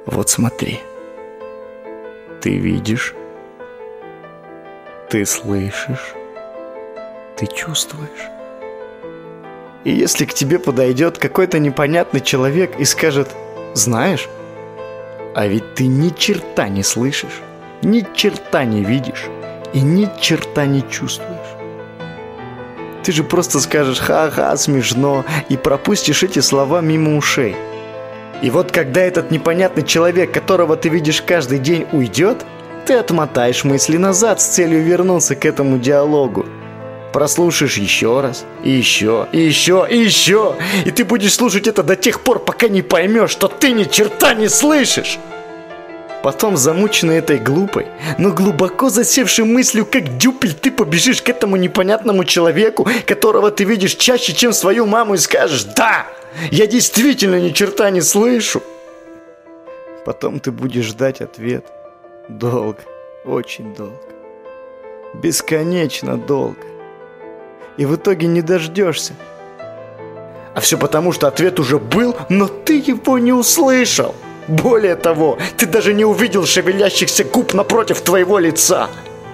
Вот смотри. Ты видишь, ты слышишь, ты чувствуешь. И если к тебе подойдет какой-то непонятный человек и скажет: знаешь, а ведь ты ни черта не слышишь, ни черта не видишь и ни черта не чувствуешь. Ты же просто скажешь: ха-ха, смешно, и пропустишь эти слова мимо ушей. И вот когда этот непонятный человек, которого ты видишь каждый день, уйдет, ты отмотаешь мысли назад с целью вернуться к этому диалогу. Прослушаешь еще раз, и еще, и еще, и еще. И ты будешь слушать это до тех пор, пока не поймешь, что ты ни черта не слышишь. Потом, замученный этой глупой, но глубоко засевшей мыслью, как дюпель, ты побежишь к этому непонятному человеку, которого ты видишь чаще, чем свою маму, и скажешь: да, я действительно ни черта не слышу. Потом ты будешь ждать ответ. Долго, очень долго. Бесконечно долго. И в итоге не дождешься. А все потому, что ответ уже был, но ты его не услышал. Более того, ты даже не увидел шевелящихся губ напротив твоего лица.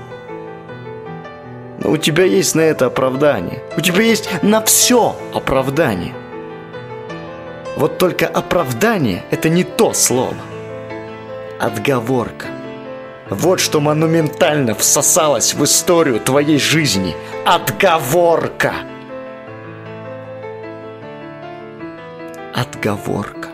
Но у тебя есть на это оправдание. У тебя есть на все оправдание. Вот только оправдание — это не то слово. Отговорка. Вот что монументально всосалось в историю твоей жизни. Отговорка. Отговорка.